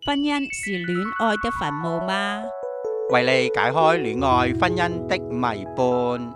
婚姻是戀愛的墳墓嗎？ 為你解開戀愛婚姻的謎伴。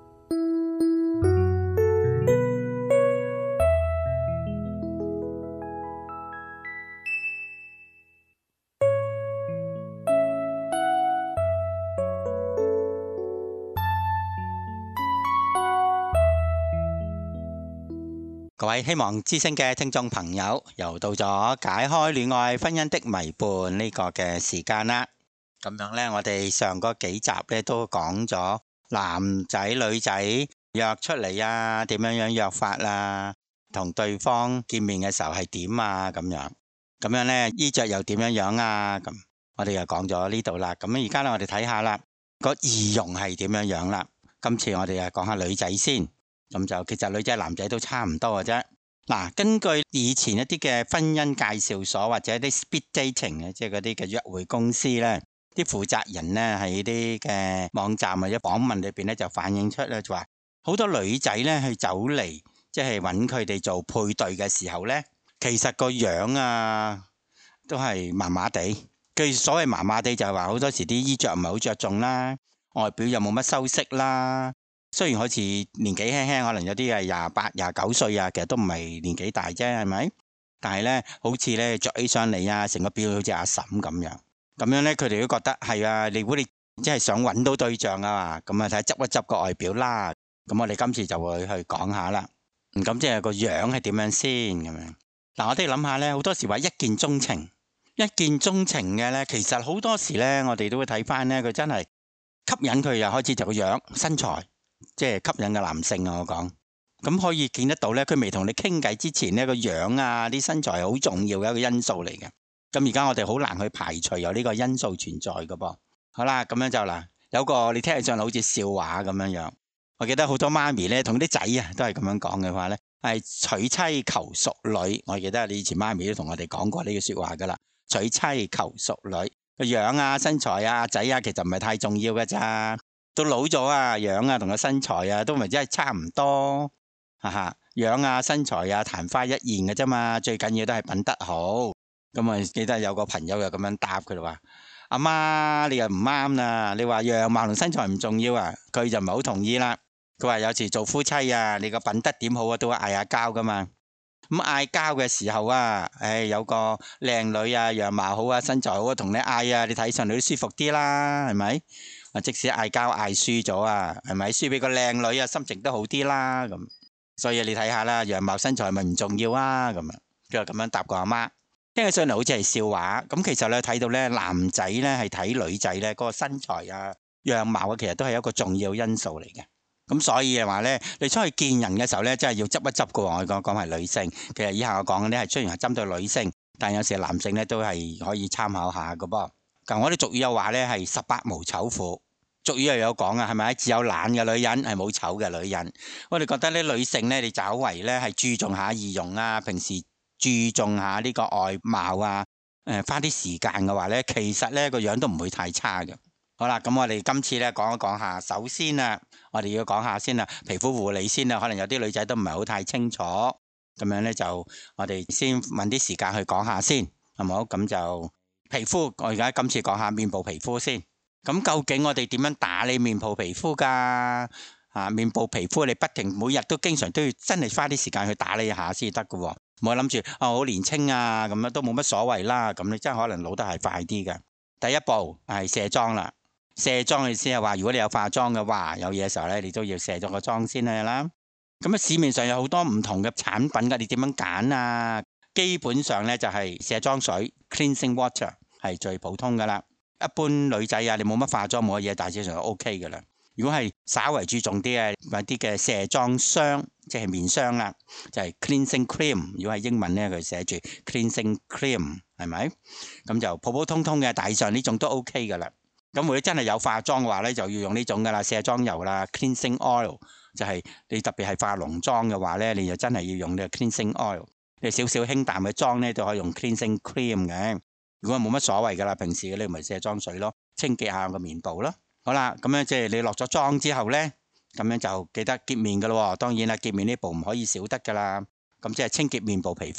各位希望之聲嘅聽眾朋友，又到咗解開戀愛婚姻的謎伴呢個嘅時間啦。咁樣呢，我哋上個幾集呢都講咗男仔女仔約出嚟啊，點樣約法啦，同對方見面嘅時候係點啊，咁樣呢，衣着又點樣啊，咁我哋又講咗呢度啦。咁而家呢，我哋睇下啦，個儀容係點樣啦。今次我哋又講下女仔先。咁就其實女仔男仔都差唔多嘅啫。嗱，根據以前一啲嘅婚姻介紹所或者啲 speed dating 嘅，即係嗰啲嘅約會公司呢，啲負責人呢喺啲嘅網站或者訪問裏邊呢，就反映出咧，就話好多女仔呢去走嚟，即係揾佢哋做配對嘅時候呢，其實個樣啊都係麻麻地。佢所謂麻麻地就係話好多時啲衣着唔係好着重啦，外表又冇乜修飾啦。雖然好似年紀輕輕，可能有啲係28、29歲啊，其實都唔係年紀大啫，係咪？但係呢，好似呢着起上嚟啊，成個表好似阿嬸咁樣。咁樣呢，佢哋都覺得係啊。如果你即係想揾到對象啊嘛，咁啊睇執一執個外表啦。咁我哋今次就會去講下啦。咁即係個樣係點樣先咁樣？嗱，我哋諗下呢，好多時話一見鍾情，一見鍾情嘅呢，其實好多時呢，我哋都會睇翻呢，佢真係吸引佢又開始就個樣身材。即係吸引嘅男性啊，我講咁可以見得到呢，佢未同你傾偈之前呢，個樣啊，啲身材係好重要嘅一個因素嚟嘅。咁而家我哋好難去排除有呢個因素存在嘅噃。好啦，咁樣就嗱，有個你聽起上嚟好似笑話咁樣。我記得好多媽咪呢，同啲仔啊都係咁樣講嘅話呢，係娶妻求淑女。我記得你以前媽咪都同我哋講過呢句說話噶啦，娶妻求淑女，個樣啊、身材啊、仔啊，其實唔係太重要嘅咋。到老咗啊，樣啊同個身材啊都咪真係差唔多，哈哈，樣啊身材啊曇花一現嘅啫嘛，最緊要都係品德好。咁啊記得有個朋友又咁樣答佢，就話阿媽你又唔啱啦，你話樣貌同身材唔重要啊，佢就唔係好同意啦。佢話有時做夫妻啊，你個品德點好啊，都會嗌下交噶嘛。咁嗌交嘅時候啊，有個靚女啊，樣貌好啊，身材好啊，同你嗌啊，你睇上嚟都舒服啲啦，係咪？即使嗌交嗌輸咗啊，係咪輸俾個靚女啊，心情都好啲啦咁。所以你睇下啦，樣貌身材咪唔重要啊咁啊。佢就咁樣答個阿媽，聽起上嚟好似係笑話。咁其實咧睇到咧，男仔咧係睇女仔咧嗰個身材啊、樣貌啊，其實都係一個重要因素嚟嘅。咁所以嘅話咧，你出去見人嘅時候咧，真係要執一執噶。我講係女性，其實以下我講嘅咧係雖然係針對女性，但有時男性咧都係可以參考下噶噃。咁我哋俗語有話咧係18無醜婦，俗語又有講啊，係咪？只有懶嘅女人係冇醜嘅女人。我哋覺得咧女性咧，你稍為咧係注重下儀容啊，平時注重下呢個外貌啊，花啲時間嘅話咧，其實咧個樣都唔會太差嘅。好啦，咁我哋今次咧講一講下，首先啊，我哋要講下先啦，皮膚護理先啦，可能有啲女仔都唔係好太清楚，咁樣咧就我哋先搵啲時間去講下先，係冇？咁就皮膚，我而家今次講下面部皮膚先。咁究竟我哋點樣打理面部皮膚噶？面部皮膚你不停每日都經常都要真係花啲時間去打理一下先得噶，唔好諗住好年青啊，咁樣都冇乜所謂啦，咁你真係可能老得係快啲嘅。第一步係卸妝啦。卸妝嘅意思係話，如果你有化妝嘅話，有嘢嘅時候咧，你都要卸咗個妝先啦。咁啊，市面上有好多唔同嘅產品噶，你點樣揀啊？基本上咧就係卸妝水 （cleansing water） 係最普通噶啦。一般女仔啊，你冇乜化妝冇乜嘢，大致上就 OK 噶啦。如果係稍為注重啲嘅，買啲嘅卸妝霜，即係面霜啦，就係 cleansing cream。如果係英文咧，佢寫住 cleansing cream， 係咪？咁就普普通通嘅，大致上呢種都 OK 噶啦。咁如果真係有化妝嘅話咧，就要用呢種噶啦，卸妝油啦 ，cleansing oil， 就係你特別係化濃妝嘅話咧，你就真係要用呢個 cleansing oil。你少少輕淡嘅妝咧，都可以用 cleansing cream 嘅。如果冇乜所謂噶啦，平時嘅你咪卸妝水咯，清潔下個面部咯。好啦，咁樣即係你落咗妝之後咧，咁樣就記得潔面噶咯。當然啦，潔面呢步唔可以少得噶啦。咁即係清潔面部皮膚。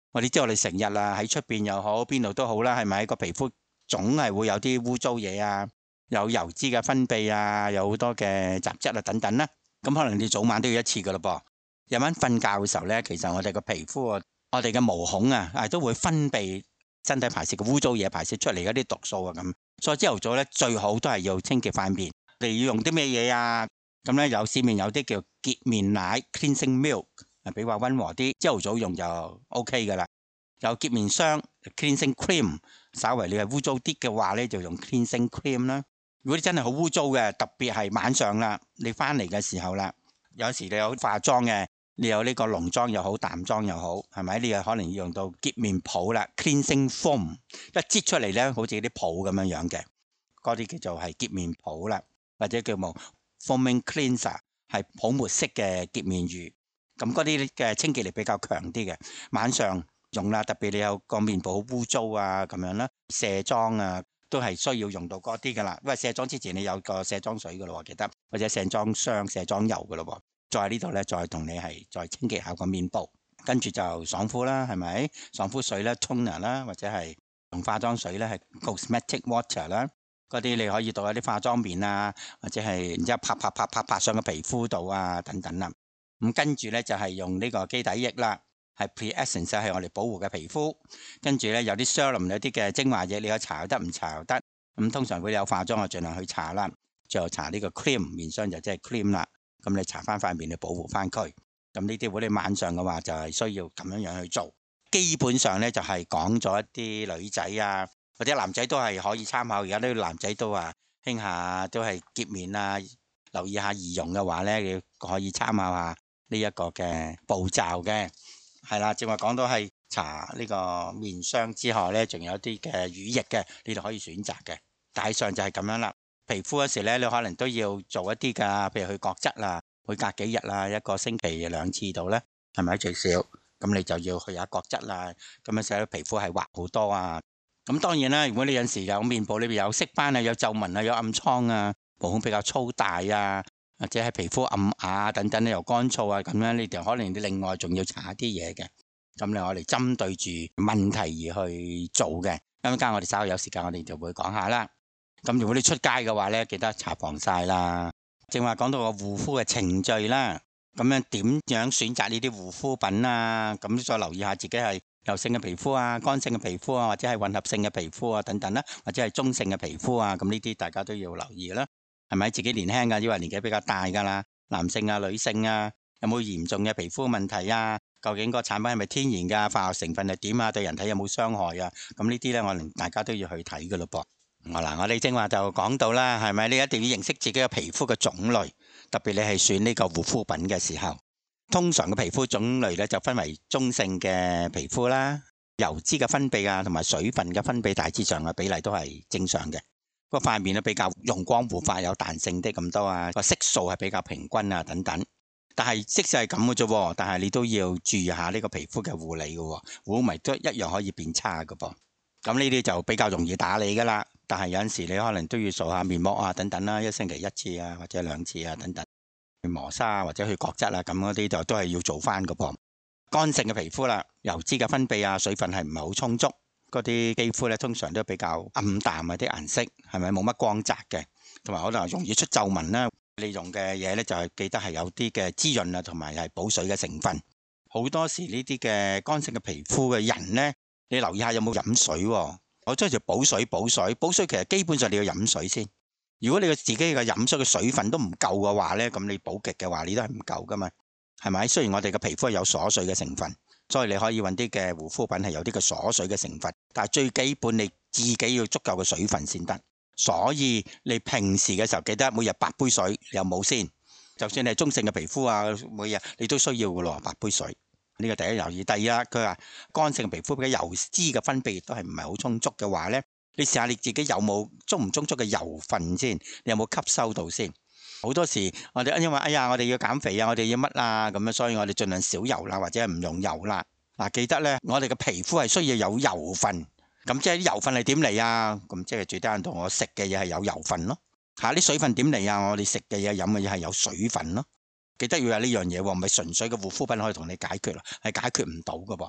我哋知我哋成日喺出邊又好，邊度都好啦，係咪？個皮膚總係會有啲污糟嘢啊，有油脂嘅分泌啊，有好多嘅雜質啊等等啦。咁可能你早晚都要一次噶咯噃。夜晚瞓覺嘅時候呢，其實我哋個皮膚我哋嘅毛孔啊，都會分泌身體排泄嘅污糟嘢，排泄出嚟嗰啲毒素啊咁。所以朝頭早呢，最好都係要清潔塊面。你要用啲咩嘢啊？咁呢，有市面有啲叫潔面奶 （cleansing milk）， 比較溫和啲，朝頭早用就 OK 噶啦。有潔面霜 （cleansing cream）， 稍為你係污糟啲嘅話呢，就用 cleansing cream 啦。如果你真係好污糟嘅，特別係晚上啦，你翻嚟嘅時候啦，有時你有化妝嘅，你有呢個濃妝又好，淡妝又好，係咪？你又可能要用到潔面泡啦 （cleansing foam）， 一擠出嚟呢，好似啲泡咁樣樣嘅，嗰啲叫做係潔面泡啦，或者叫做 foaming cleanser， 係泡沫式嘅潔面乳。咁嗰啲嘅清潔力比較強啲嘅，晚上用啦，特別你有個面部好污糟啊咁樣啦，卸妝啊都係需要用到嗰啲噶啦。因為卸妝之前你有個卸妝水噶咯，記得，或者卸妝霜、卸妝油噶咯。再呢度咧，再同你係再清潔下個面部，跟住就爽膚啦，係咪？爽膚水咧 toner 啦，或者係用化妝水咧係 cosmetic water 啦，嗰啲你可以倒喺啲化妝棉啊，或者係然之後拍上個皮膚度啊等等啦。咁跟住咧就係用呢個基底液啦，係 pre-essence 係我哋保護嘅皮膚。跟住咧有啲 serum 有啲嘅精華液，你可以搽得唔搽又得。咁通常會有化妝就盡量去搽啦。最後搽呢個 cream 面霜就即係 cream 啦。咁你搽翻塊面去保護翻佢。咁呢啲如果你晚上嘅話就係需要咁樣去做。基本上咧就係講咗一啲女仔啊，或者男仔都係可以參考。而家呢啲男仔都話興下都係潔面啊，留意下儀容嘅話咧，你可以參考下呢一個嘅步驟嘅。係啦，正話講到係搽呢個面霜之後咧，仲有啲嘅乳液嘅，你哋可以選擇嘅。大上就係咁樣啦。皮膚嗰時咧，你可能都要做一啲噶，譬如去角質啦，每隔幾日啦，一個星期2次度咧，係咪最少？咁你就要去下角質啦，咁樣使到皮膚係滑好多啊。咁當然啦，如果你有時有面部裏邊有色斑啊、有皺紋啊、有暗瘡啊、毛孔比較粗大啊，或者係皮膚暗啞等等咧，又乾燥啊，咁樣你哋可能你另外仲要搽啲嘢嘅。咁你我哋針對住問題而去做嘅。咁間我哋稍後有時間，我哋就會講下啦。咁如果你出街嘅話咧，記得搽防曬啦。正話講到個護膚嘅程序啦，咁樣點樣選擇呢啲護膚品啊？咁再留意下自己係油性嘅皮膚啊、乾性嘅皮膚啊，或者係混合性嘅皮膚啊等等啦，或者係中性嘅皮膚啊。咁呢啲大家都要留意啦。係咪自己年輕噶？因為年紀比較大噶啦，男性啊、女性啊，有冇嚴重嘅皮膚問題啊？究竟個產品係咪天然噶？化學成分係點啊？對人體有冇傷害啊？咁呢啲咧，我哋大家都要去睇噶咯噃。嗱，我哋正話就講到啦，係咪？你一定要認識自己嘅皮膚嘅種類，特別你係選呢個護膚品嘅時候，通常嘅皮膚種類咧就分為中性嘅皮膚啦，油脂嘅分泌啊，同埋水分嘅分泌大致上嘅比例都係正常嘅。個塊面都比較容光煥發，有彈性啲咁多啊，個色素係比較平均啊等等。但係即使係咁嘅啫，但係你都要注意下呢個皮膚嘅護理嘅，如果唔係都一樣可以變差嘅噃。咁呢啲就比較容易打理噶啦。但係有陣時你可能都要做下面膜啊等等啦，一星期1次啊或者2次啊等等，去磨砂或者去角質啊，咁嗰啲就都係要做翻嘅噃。乾性嘅皮膚啦，油脂嘅分泌啊，水分係唔係好充足，嗰啲肌膚咧通常都比較暗淡啊，啲顏色係咪冇乜光澤嘅，同埋可能容易出皺紋啦。你用嘅嘢咧就係記得係有啲嘅滋潤啊，同埋係補水嘅成分。好多時呢啲嘅乾性嘅皮膚嘅人咧，你留意下有冇飲水喎。我追住補水，補水其實基本上你要飲水先。如果你自己嘅飲水嘅水分都唔夠嘅話咧，咁你補極嘅話，你都係唔夠噶嘛，係咪？雖然我哋嘅皮膚係有鎖水嘅成分，所以你可以揾啲嘅護膚品係有啲嘅鎖水嘅成分，但係最基本你自己要足夠嘅水分先得。所以你平時嘅時候記得每日8杯水，你有冇先？就算你係中性嘅皮膚啊，每日你都需要嘅咯，8杯水。呢個第一留意。第二啦，佢話乾性皮膚嘅油脂嘅分泌亦都係唔係好充足嘅話咧，你試下你自己有冇充唔充足嘅油分先，你有冇吸收到先？好多時我哋因為我哋要減肥啊，我哋要乜啊咁樣，所以我哋盡量少油啦，或者係唔用油啦。嗱，記得咧，我哋嘅皮膚係需要有油分，咁即係啲油分係點嚟啊？咁即係最低限度我食嘅嘢係有油分咯。啲水分點嚟啊？我哋食嘅嘢、飲嘅嘢係有水分咯。記得要有呢樣嘢喎，唔係純粹嘅護膚品可以同你解決啦，係解決唔到㗎噃。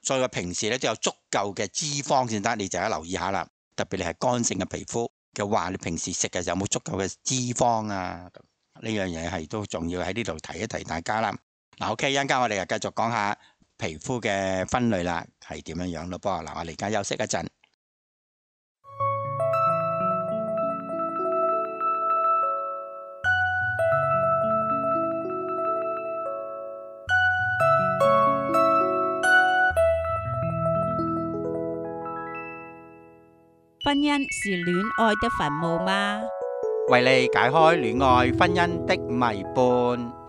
所以我平時咧都有足夠嘅脂肪先得，你就要留意下啦。特別你係乾性嘅皮膚嘅話，你平時食嘅時候有冇足夠嘅脂肪啊？呢樣嘢係都重要，喺呢度提一提大家啦。嗱，OK，一陣間我哋又繼續講下皮膚嘅分類啦，係點樣樣咯噃。嗱，我哋而家休息一陣。 婚姻是戀愛的墳墓嗎？ 為你解開戀愛婚姻的謎伴。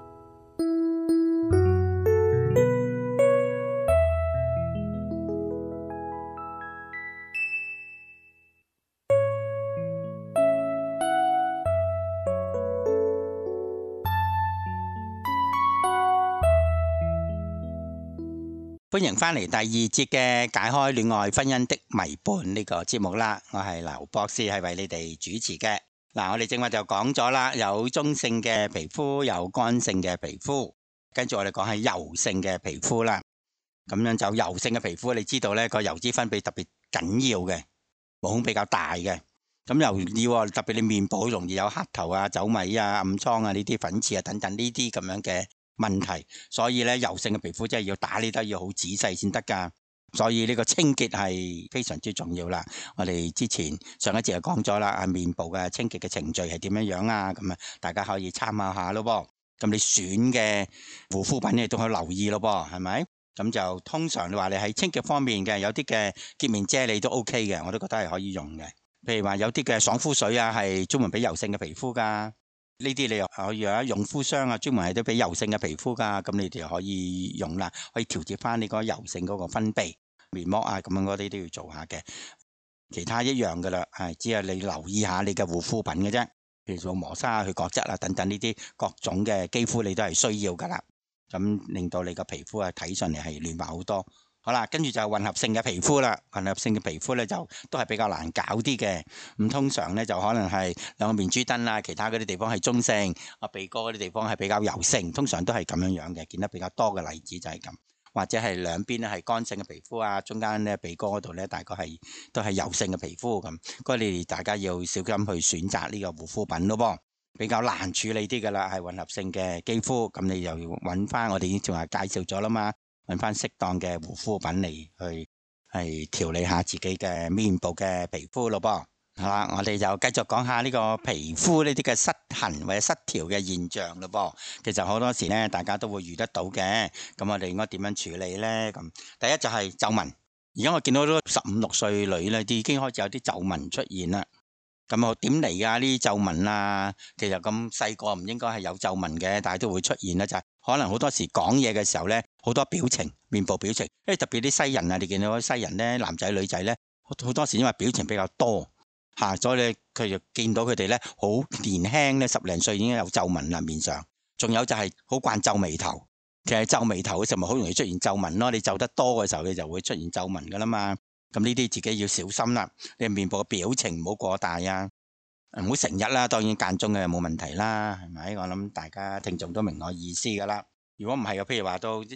歡迎返嚟第二節嘅解開戀愛婚姻的謎伴呢個節目啦，我係劉博士，係為你哋主持嘅。嗱，我哋正話就講咗啦，有中性嘅皮膚，有乾性嘅皮膚，跟住我哋講係油性嘅皮膚啦。咁樣就油性嘅皮膚，你知道呢個油脂分泌特別緊要嘅，毛孔比較大嘅。咁又要特別你面部好容易有黑頭啊、皺米啊、暗瘡啊呢啲粉刺啊等等呢啲咁樣嘅問題，所以咧油性嘅皮膚真係要打理得要好仔細先得噶，所以呢個清潔係非常之重要啦。我哋之前上一節就講咗啦，面部嘅清潔嘅程序係點樣樣啊？咁啊，大家可以參考下咯噃。咁你選嘅護膚品你都可以留意咯噃，係咪？咁就通常你話你喺清潔方面嘅，有啲嘅潔面啫喱都 OK 嘅，我都覺得係可以用嘅。譬如話有啲嘅爽膚水啊，係專門俾油性嘅皮膚噶。呢啲你又可以啊，潤膚霜啊，專門係都俾油性嘅皮膚噶，咁你哋可以用啦，可以調節翻你個油性嗰個分泌，面膜啊咁樣嗰啲都要做下嘅，其他一樣噶啦，係只係你留意下你嘅護膚品嘅啫，譬如做磨砂啊、去角質啊等等呢啲各種嘅肌膚你都係需要噶啦，咁令到你個皮膚啊睇上嚟係嫩滑好多。好啦，跟住就混合性嘅皮膚啦。混合性嘅皮膚咧就都係比較難搞啲嘅。咁通常咧就可能係兩個面珠墩啊，其他嗰啲地方係中性，鼻哥嗰啲地方係比較油性。通常都係咁樣樣嘅，見得比較多嘅例子就係咁。或者係兩邊咧係乾性嘅皮膚啊，中間咧鼻哥嗰度咧大概係都係油性嘅皮膚咁。嗰你哋大家要小心去選擇呢個護膚品咯噃，比較難處理啲噶啦，係混合性嘅肌膚。咁你又要揾翻我哋已經仲係介紹咗啦嘛。揾翻適當嘅護膚品嚟去係調理下自己嘅面部嘅皮膚咯噃。好啦，我哋就繼續講下呢個皮膚呢啲嘅失衡或者失調嘅現象咯噃。其實好多時咧，大家都會遇得到嘅。咁我哋應該點樣處理咧？咁第一就係皺紋。而家我見到好多15、16歲女咧，已經開始有啲皺紋出現啦。咁我點嚟㗎？呢啲皺紋啊，其實咁細個唔應該係有皺紋嘅，但係都會出現啦。就係可能好多時講嘢嘅時候咧，好多表情，面部表情，因為特別啲西人啊，你見到啲西人咧，男仔女仔咧，好多時因為表情比較多嚇，所以咧佢就見到佢哋咧好年輕咧，10零歲已經有皺紋啦面上。仲有就係好慣皺眉頭，其實皺眉頭嘅時候咪好容易出現皺紋咯。你皺得多嘅時候，你就會出現皺紋噶啦嘛。咁呢啲自己要小心啦，你面部嘅表情唔好過大啊，唔好成日啦，當然間中嘅冇問題啦，係咪？我諗大家聽眾都明我意思噶啦。如果唔係嘅，譬如話到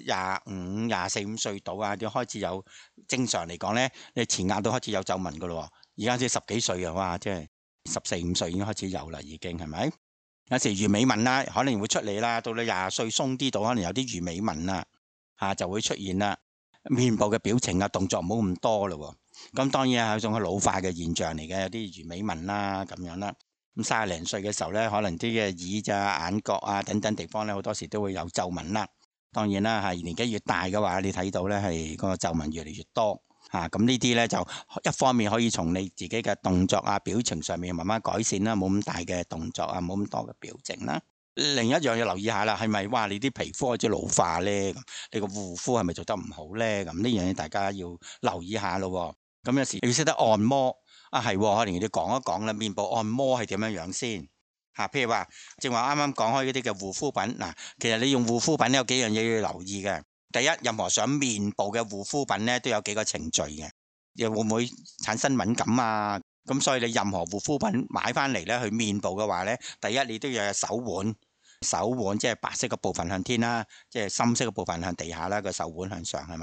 25、24、5歲到啊，你開始有正常嚟講咧，你前額都開始有皺紋噶咯。而家先10幾歲啊，哇，即係14、5歲已經開始有啦，已經係咪？有時魚尾紋啦，可能會出嚟啦，到你20歲鬆啲到，可能有啲魚尾紋啦，就會出現啦。面部嘅表情啊，動作唔好咁多咯。咁當然係一種老化嘅現象嚟嘅，有啲魚尾紋啦咁樣啦。咁30零歲嘅時候咧，可能啲嘅耳咋、眼角啊等等地方咧，好多時都會有皺紋啦。當然啦，係年紀越大嘅話，你睇到咧係嗰個皺紋越嚟越多嚇。咁呢啲咧就一方面可以從你自己嘅動作啊、表情上面慢慢改善啦，冇咁大嘅動作啊，冇咁多嘅表情啦。另一樣要留意下啦，係咪哇你啲皮膚開始老化咧？咁你個護膚係咪做得唔好咧？咁呢樣嘢大家要留意下咯。咁有時要識得按摩啊，係可能你講一講啦，面部按摩係點樣樣先嚇？譬如話正話啱啱講開嗰啲嘅護膚品嗱，其實你用護膚品有幾樣嘢要留意嘅。第一，任何上面部嘅護膚品咧都有幾個程序嘅，又會唔會產生敏感啊？咁所以你任何護膚品買翻嚟咧去面部嘅話咧，第一你都要有手腕。手腕即係白色嘅部分向天啦，即係深色嘅部分向地下啦，個手腕向上係咪？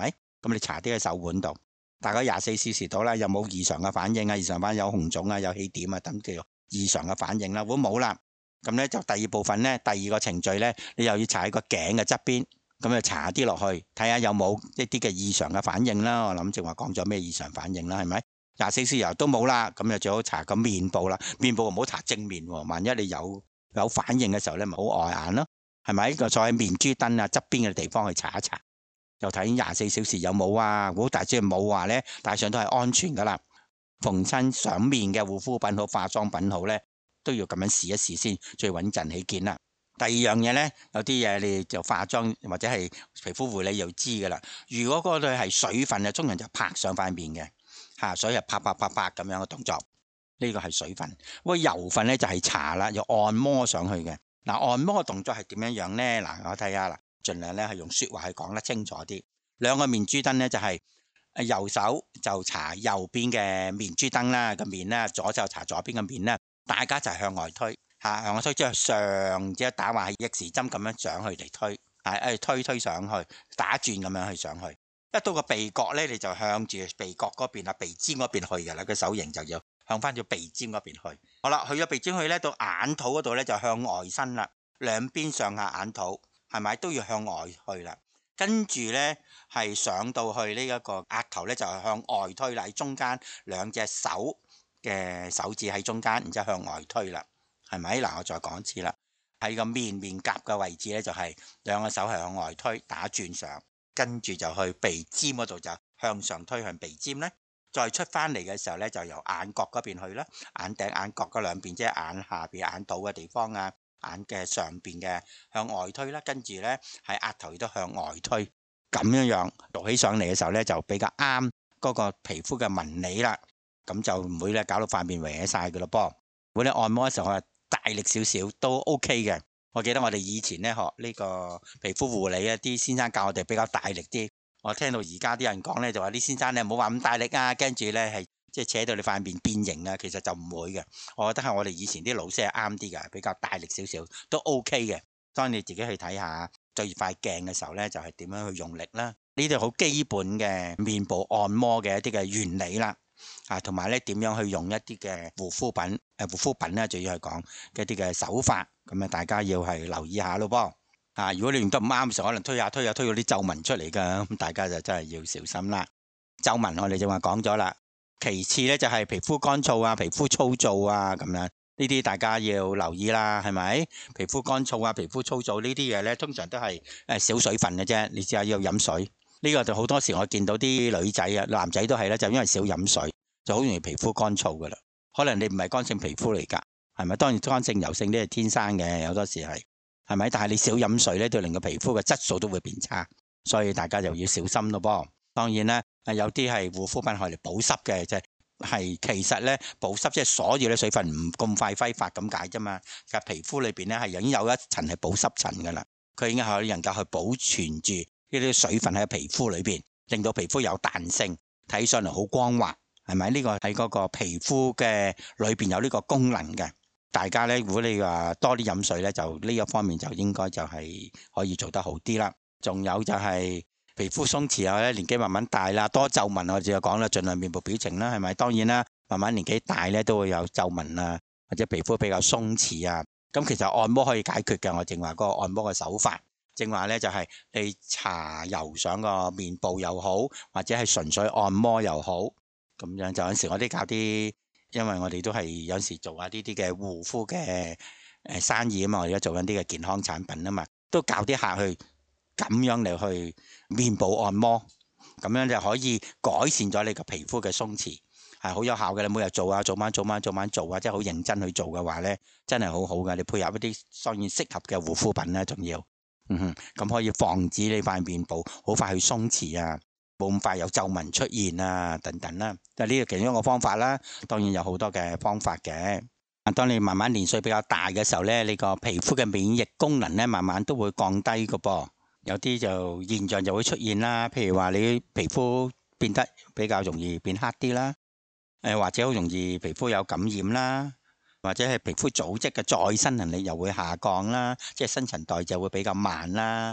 咁你搽啲喺手腕度，大概24小時到啦，有冇異常嘅反應啊？異常反應有紅腫啊，有起點啊，等叫異常嘅反應啦。如果冇啦，咁咧就第二部分咧，第二個程序咧，你又要搽喺個頸嘅側邊，咁就搽啲落去，睇下有冇一啲嘅異常嘅反應啦。我諗正話講咗咩異常反應啦，係咪？24小時都冇啦，咁就最好搽個面部啦。面部唔好搽正面喎，萬一你有反應嘅時候咧，咪好礙眼咯，係咪？就坐喺面珠墩啊側邊嘅地方去搽一搽，就睇24小時有冇啊。如果大致冇話咧，戴上都係安全噶啦。逢親上面嘅護膚品好、化妝品好咧，都要咁樣試一試先，最穩陣起見啦。第二樣嘢咧，有啲嘢你就化妝或者係皮膚護理又知噶啦。如果嗰度係水分啊，中人就拍上塊面嘅嚇，所以係拍咁樣嘅動作，呢個係水分。嗰個油分咧就係搽啦，要按摩上去嘅。嗱，按摩嘅動作係點樣樣咧？嗱，我睇下啦，盡量咧係用説話去講得清楚啲。兩個面珠燈咧就係右手就搽右邊嘅面珠燈啦，個面啦，左手搽左邊嘅面啦。大家就係向外推嚇，向外推即係上，即係打橫係逆時針咁樣上去嚟推，推上去，打轉咁樣去上去。一到個鼻角咧，你就向住鼻角嗰邊啊，鼻尖嗰邊去㗎啦。個手型就要向翻住鼻尖嗰邊去。好啦，去咗鼻尖去咧，到眼肚嗰度咧就向外伸啦，兩邊上下眼肚係咪都要向外去啦？跟住咧係上到去呢一個額頭咧，就係向外推啦，喺中間兩隻手嘅手指喺中間，然之後向外推啦，係咪？嗱，我再講一次啦，喺個面頰嘅位置咧，就係兩個手係向外推，打轉上，跟住就去鼻尖嗰度就向上推向鼻尖咧，再出翻嚟嘅時候咧，就由眼角嗰邊去啦，眼頂眼角嗰兩邊，即係眼下邊眼肚嘅地方啊，眼嘅上邊嘅向外推啦，跟住咧喺額頭亦都向外推，咁樣做起上嚟嘅時候咧，就比較啱嗰個皮膚嘅紋理啦。咁就唔會咧搞到塊面歪晒嘅咯噃。如果你按摩嘅時候，我大力少少都 OK 嘅。我記得我哋以前咧學呢個皮膚護理啊，啲先生教我哋比較大力啲。我聽到而家啲人講咧，就話啲先生咧唔好話咁大力啊，跟住咧係即係扯到你塊面變形啊。其實就唔會嘅。我覺得係我哋以前啲老師係啱啲嘅，比較大力少少都 OK 嘅。當你自己去睇下對塊鏡嘅時候咧，就係點樣去用力啦。呢啲好基本嘅面部按摩嘅一啲嘅原理啦。同埋咧點樣去用一啲嘅護膚品，護膚品咧，就要係講嘅一啲嘅手法，咁啊大家要係留意下咯噃。如果你用得唔啱嘅時候，可能推下推到啲皺紋出嚟噶，咁大家就真係要小心啦。皺紋我哋就話講咗啦，其次咧就係皮膚乾燥啊、皮膚粗糙啊咁樣，呢啲大家要留意啦，係咪？皮膚乾燥啊、皮膚粗糙呢啲嘢咧，通常都係少水分嘅啫，你只係要飲水。呢個就好多時我見到啲女仔啊、男仔都係咧，就因為少飲水，就好容易皮膚乾燥噶啦。可能你唔係乾性皮膚嚟噶，係咪？當然乾性、油性呢係天生嘅，有好多時係咪？但係你少飲水咧，對令個皮膚嘅質素都會變差，所以大家就要小心咯噃。當然咧，有啲係護膚品係嚟保濕嘅，即係其實咧保濕即係所有嘅水分唔咁快揮發咁解啫嘛。其實皮膚裏邊咧係已經有一層係保濕層噶啦，佢已經係能夠去保存住呢啲水分喺皮膚裏邊，令到皮膚有彈性，睇上嚟好光滑，係咪？呢個喺嗰個皮膚嘅裏邊有呢個功能嘅。大家咧，如果你話多啲飲水咧，就呢一方面就應該就係可以做得好啲啦。仲有就係皮膚鬆弛啊，年紀慢慢大啦，多皺紋我就講啦，盡量面部表情啦，係咪？當然啦，慢慢年紀大咧都會有皺紋啊，或者皮膚比較鬆弛啊。咁其實按摩可以解決嘅，我正話嗰個按摩嘅手法。正話咧就係你搽油上個面部又好，或者係純粹按摩又好，咁樣就有陣時我啲教啲，因為我哋都係有陣時做下呢啲嘅護膚嘅生意啊嘛，我而家做緊啲嘅健康產品啊嘛，都教啲客去咁樣嚟去面部按摩，咁樣就可以改善咗你個皮膚嘅鬆弛，係好有效嘅。你每日做啊，做晚做啊，即係好認真去做嘅話咧，真係好好嘅。你配合一啲當然適合嘅護膚品咧，仲要。咁可以防止你塊面部好快去鬆弛啊，冇咁快有皺紋出現啊，等等啦。就呢個其中一個方法啦，當然有好多嘅方法嘅。當你慢慢年歲比較大嘅時候咧，你個皮膚嘅免疫功能咧，慢慢都會降低噶噃。有啲就現象就會出現啦，譬如話你皮膚變得比較容易變黑啲啦，或者好容易皮膚有感染啦。或者係皮膚組織嘅再生能力又會下降啦，即係新陳代謝會比較慢啦。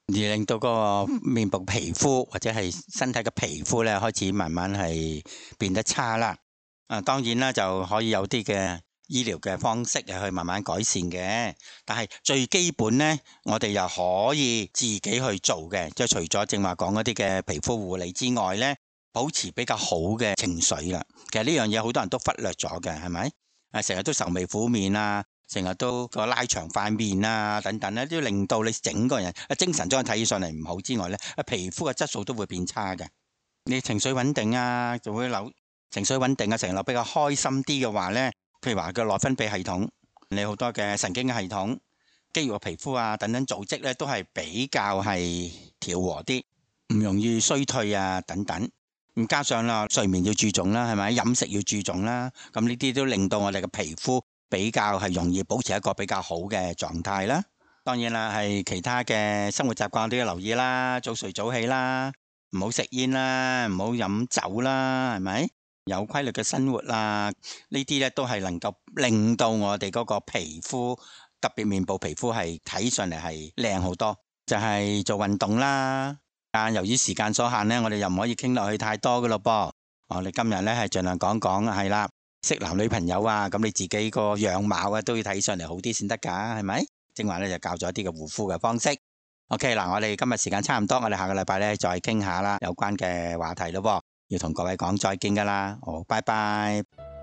而令到個面部皮膚或者係身體嘅皮膚咧開始慢慢係變得差啦。當然啦，就可以有啲嘅醫療嘅方式去慢慢改善嘅，但係最基本呢，我哋又可以自己去做嘅，即係除咗正話講嗰啲嘅皮膚護理之外呢，保持比較好嘅情緒啦。其實呢樣嘢好多人都忽略咗嘅，係咪？成日都愁眉苦面啊，成日都個拉長塊面啊，等等咧，都令到你整個人精神狀態睇起上嚟唔好之外咧，皮膚嘅質素都會變差嘅。你情緒穩定啊，就會情緒穩定啊，成日比較開心啲嘅話咧，譬如話個內分泌系統，你好多嘅神經系統、肌肉、皮膚啊等等組織咧，都係比較係調和啲，唔容易衰退啊等等。咁加上啦，睡眠要注重啦，係咪？飲食要注重啦，咁呢啲都令到我哋嘅皮膚比較係容易保持一個比較好嘅狀態啦。當然啦，係其他嘅生活習慣都要留意啦，早睡早起啦，唔好食煙啦，唔好飲酒啦，係咪？有規律嘅生活啦，呢啲咧都係能夠令到我哋嗰個皮膚，特別面部皮膚係睇上嚟係靚好多。就係做運動啦。但由於時間所限呢，我哋又唔可以傾落去太多噶咯噃。我哋今日呢係盡量講講係啦，識男女朋友啊，咁你自己個樣貌啊都要睇上嚟好啲先得噶，係咪？正話呢就教咗一啲嘅護膚嘅方式。OK 嗱，我哋今日時間差唔多，我哋下個禮拜呢再傾下啦，有關嘅話題咯噃，要同各位講再見噶啦，好，拜拜。